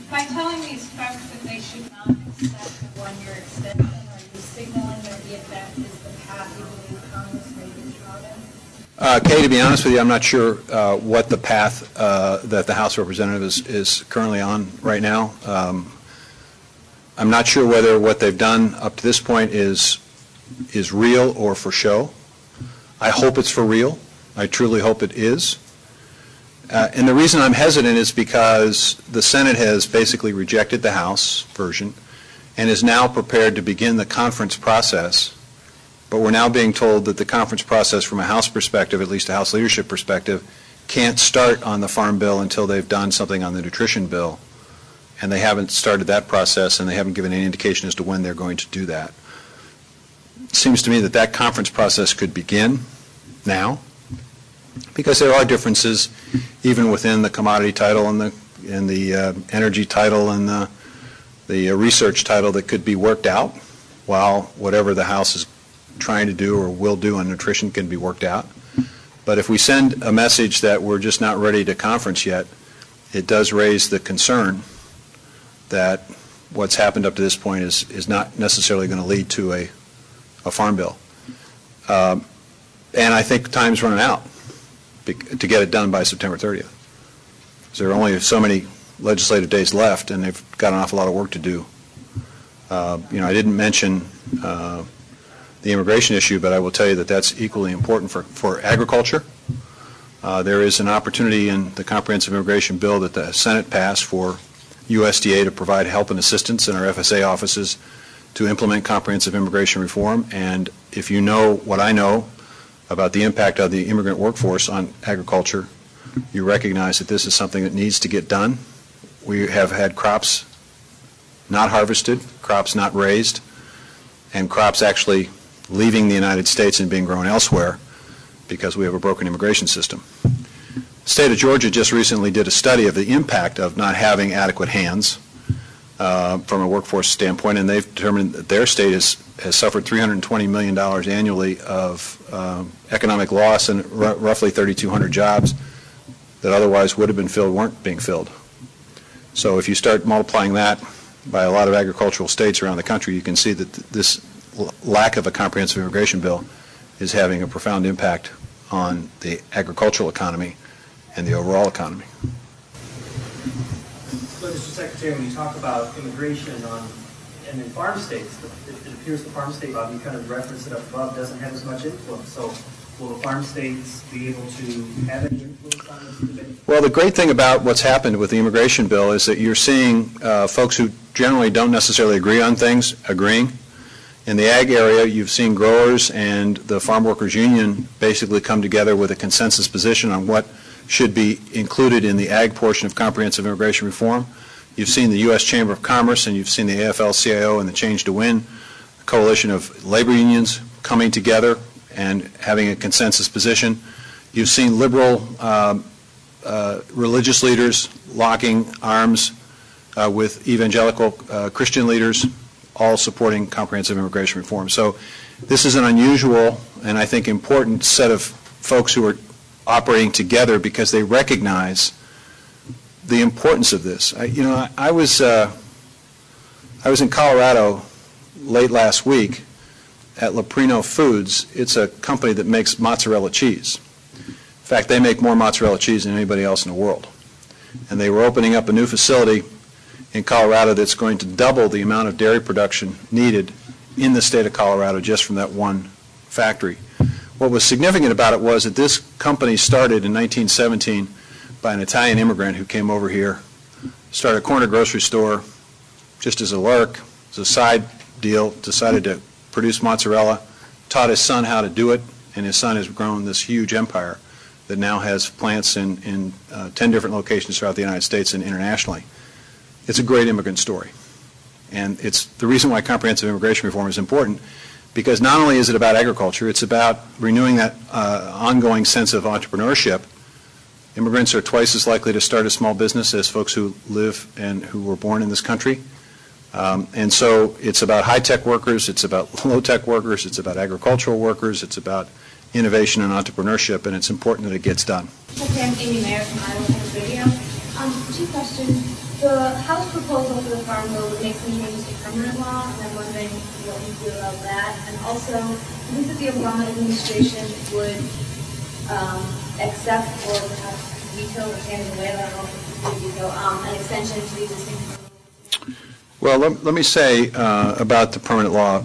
By telling these folks that they should not accept the one-year extension, are you signaling that if that is the path you believe Congress may be trodden? Kay, to be honest with you, I'm not sure what the path that the House of Representatives is currently on right now. I'm not sure whether what they've done up to this point is real or for show. I hope it's for real. I truly hope it is. And the reason I'm hesitant is because the Senate has basically rejected the House version and is now prepared to begin the conference process. But we're now being told that the conference process from a House perspective, at least a House leadership perspective, can't start on the Farm Bill until they've done something on the Nutrition Bill. And they haven't started that process, and they haven't given any indication as to when they're going to do that. It seems to me that that conference process could begin now, because there are differences even within the commodity title and the energy title and the research title that could be worked out, while whatever the House is trying to do or will do on nutrition can be worked out. But if we send a message that we're just not ready to conference yet, it does raise the concern that what's happened up to this point is not necessarily going to lead to a farm bill. And I think time's running out to get it done by September 30th. There are only so many legislative days left, and they've got an awful lot of work to do. I didn't mention the immigration issue, but I will tell you that that's equally important for agriculture. There is an opportunity in the comprehensive immigration bill that the Senate passed for USDA to provide help and assistance in our FSA offices to implement comprehensive immigration reform. And if you know what I know about the impact of the immigrant workforce on agriculture, you recognize that this is something that needs to get done. We have had crops not harvested, crops not raised, and crops actually leaving the United States and being grown elsewhere because we have a broken immigration system. The state of Georgia just recently did a study of the impact of not having adequate hands from a workforce standpoint, and they've determined that their state has suffered $320 million annually of economic loss and roughly 3,200 jobs that otherwise would have been filled weren't being filled. So if you start multiplying that by a lot of agricultural states around the country, you can see that this lack of a comprehensive immigration bill is having a profound impact on the agricultural economy and the overall economy. But Mr. Secretary, when you talk about immigration and in farm states, it appears the farm state, Bob, you kind of referenced it up above, doesn't have as much influence. So will the farm states be able to have any influence on this debate? Well, the great thing about what's happened with the immigration bill is that you're seeing folks who generally don't necessarily agree on things agreeing. In the ag area, you've seen growers and the Farm Workers Union basically come together with a consensus position on what should be included in the ag portion of comprehensive immigration reform. You've seen the U.S. Chamber of Commerce and you've seen the AFL-CIO and the Change to Win coalition of labor unions coming together and having a consensus position. You've seen liberal religious leaders locking arms with evangelical Christian leaders, all supporting comprehensive immigration reform. So this is an unusual and I think important set of folks who are operating together because they recognize the importance of this. I was in Colorado late last week at Leprino Foods. It's a company that makes mozzarella cheese. In fact, they make more mozzarella cheese than anybody else in the world. And they were opening up a new facility in Colorado that's going to double the amount of dairy production needed in the state of Colorado just from that one factory. What was significant about it was that this company started in 1917 by an Italian immigrant who came over here, started a corner grocery store just as a lark, as a side deal, decided to produce mozzarella, taught his son how to do it, and his son has grown this huge empire that now has plants in 10 different locations throughout the United States and internationally. It's a great immigrant story. And it's the reason why comprehensive immigration reform is important, because not only is it about agriculture, it's about renewing that ongoing sense of entrepreneurship. Immigrants are twice as likely to start a small business as folks who live and who were born in this country. And so it's about high-tech workers, it's about low-tech workers, it's about agricultural workers, it's about innovation and entrepreneurship, and it's important that it gets done. Okay, I'm Amy Mayer from Iowa Public Radio. Two questions. The House proposal for the Farm Bill would make some changes to permanent law, and I'm wondering what you feel about that. And also, I think that the Obama administration would accept or perhaps veto or stand in the way, I don't know if it's a veto, an extension to the existing. Well, let me say about the permanent law.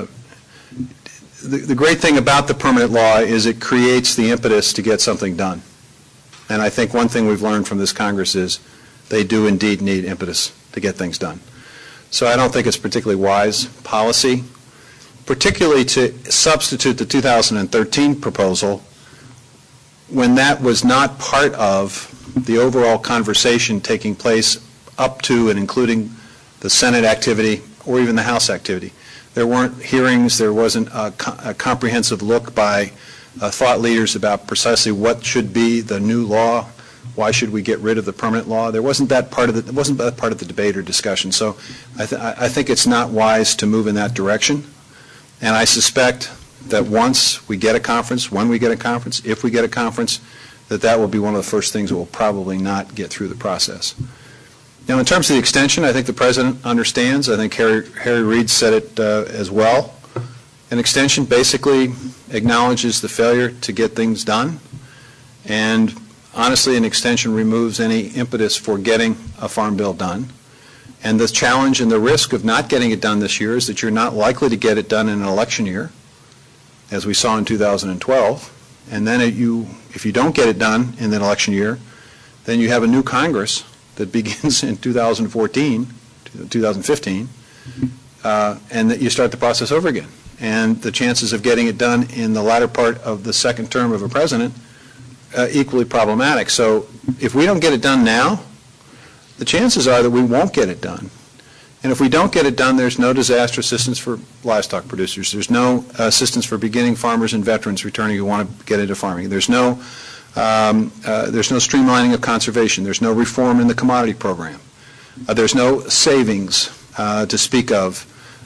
The great thing about the permanent law is it creates the impetus to get something done. And I think one thing we've learned from this Congress is they do indeed need impetus to get things done. So I don't think it's particularly wise policy, particularly to substitute the 2013 proposal when that was not part of the overall conversation taking place up to and including the Senate activity or even the House activity. There weren't hearings, there wasn't a comprehensive look by thought leaders about precisely what should be the new law, why should we get rid of the permanent law. There wasn't that part of the debate or discussion. So I think it's not wise to move in that direction. And I suspect that once we get a conference, when we get a conference, if we get a conference, that will be one of the first things that will probably not get through the process. Now, in terms of the extension, I think the President understands. I think Harry Reid said it as well. An extension basically acknowledges the failure to get things done, and honestly, an extension removes any impetus for getting a farm bill done. And the challenge and the risk of not getting it done this year is that you're not likely to get it done in an election year, as we saw in 2012. And then if you don't get it done in the election year, then you have a new Congress that begins in 2015, and that you start the process over again. And the chances of getting it done in the latter part of the second term of a president equally problematic. So if we don't get it done now, the chances are that we won't get it done. And if we don't get it done, there's no disaster assistance for livestock producers. There's no assistance for beginning farmers and veterans returning who want to get into farming. There's no streamlining of conservation. There's no reform in the commodity program. There's no savings to speak of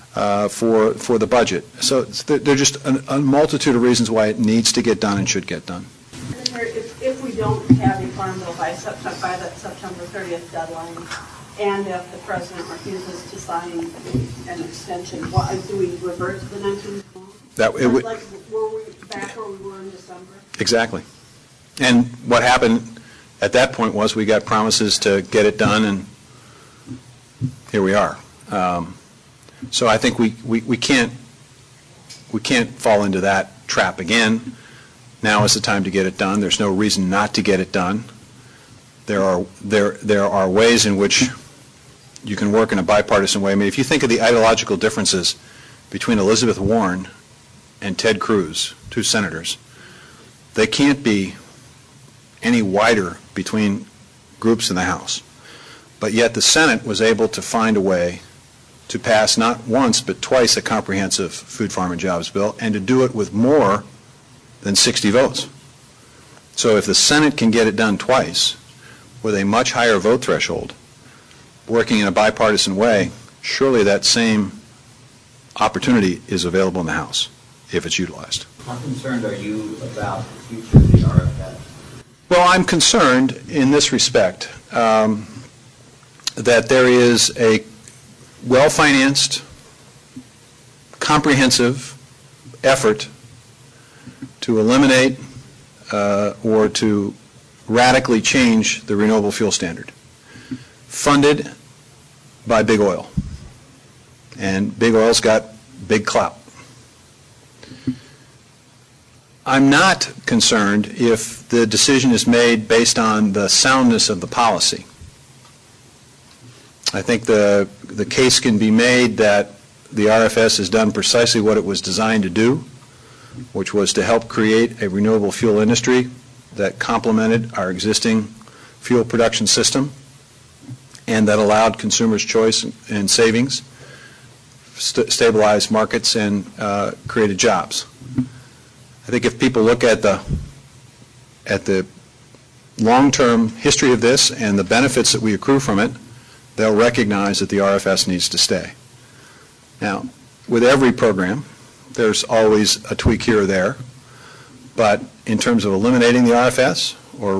for the budget. So there are just a multitude of reasons why it needs to get done and should get done. If we don't have a farm bill by that September 30th deadline, and if the President refuses to sign an extension, do we revert to the 19th? Were we back where we were in December? Exactly. And what happened at that point was we got promises to get it done, and here we are. So I think we can't fall into that trap again. Now is the time to get it done. There's no reason not to get it done. There are ways in which you can work in a bipartisan way. I mean, if you think of the ideological differences between Elizabeth Warren and Ted Cruz, two senators, they can't be any wider between groups in the House. But yet the Senate was able to find a way to pass not once but twice a comprehensive food, farm, and jobs bill, and to do it with more than 60 votes. So if the Senate can get it done twice with a much higher vote threshold, working in a bipartisan way, surely that same opportunity is available in the House if it's utilized. How concerned are you about the future of the RFS? Well, I'm concerned in this respect that there is a well-financed, comprehensive effort to eliminate or to radically change the renewable fuel standard, funded by big oil. And big oil's got big clout. I'm not concerned if the decision is made based on the soundness of the policy. I think the case can be made that the RFS has done precisely what it was designed to do, which was to help create a renewable fuel industry that complemented our existing fuel production system and that allowed consumers choice and savings, stabilized markets, and created jobs. I think if people look at the long-term history of this and the benefits that we accrue from it, they'll recognize that the RFS needs to stay. Now, with every program, there's always a tweak here or there, but in terms of eliminating the RFS or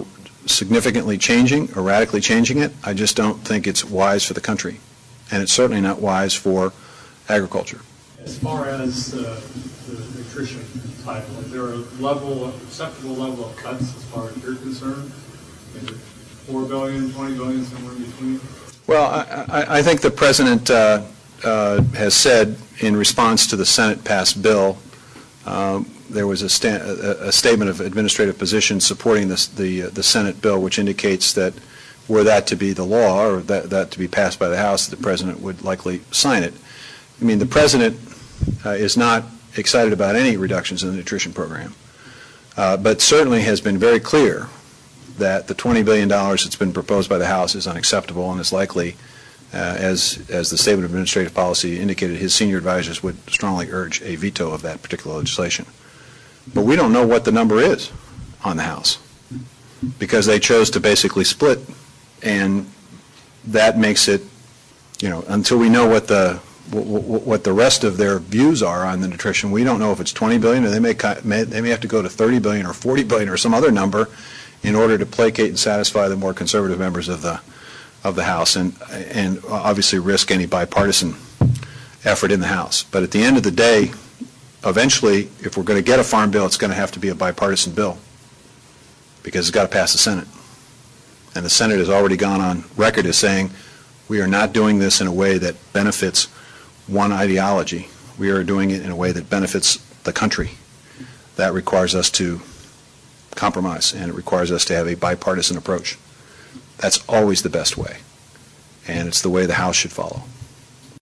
significantly changing or radically changing it. I just don't think it's wise for the country, and it's certainly not wise for agriculture. As far as the nutrition title, is there a acceptable level of cuts as far as you're concerned? Is it $4 billion, $20 billion, somewhere in between? Well, I think the President has said in response to the Senate-passed bill, there was a statement of administrative position supporting the Senate bill, which indicates that were that to be the law or that to be passed by the House, the President would likely sign it. I mean, the President is not excited about any reductions in the nutrition program, but certainly has been very clear that the $20 billion that's been proposed by the House is unacceptable and is likely, as the Statement of Administrative Policy indicated, his senior advisors would strongly urge a veto of that particular legislation. But we don't know what the number is on the House because they chose to basically split, and that makes it, until we know what the rest of their views are on the nutrition, we don't know if it's $20 billion or they may have to go to $30 billion or $40 billion or some other number in order to placate and satisfy the more conservative members of the House and obviously risk any bipartisan effort in the House. But at the end of the day, eventually, if we're going to get a farm bill, it's going to have to be a bipartisan bill because it's got to pass the Senate. And the Senate has already gone on record as saying we are not doing this in a way that benefits one ideology. We are doing it in a way that benefits the country. That requires us to compromise, and it requires us to have a bipartisan approach. That's always the best way, and it's the way the House should follow.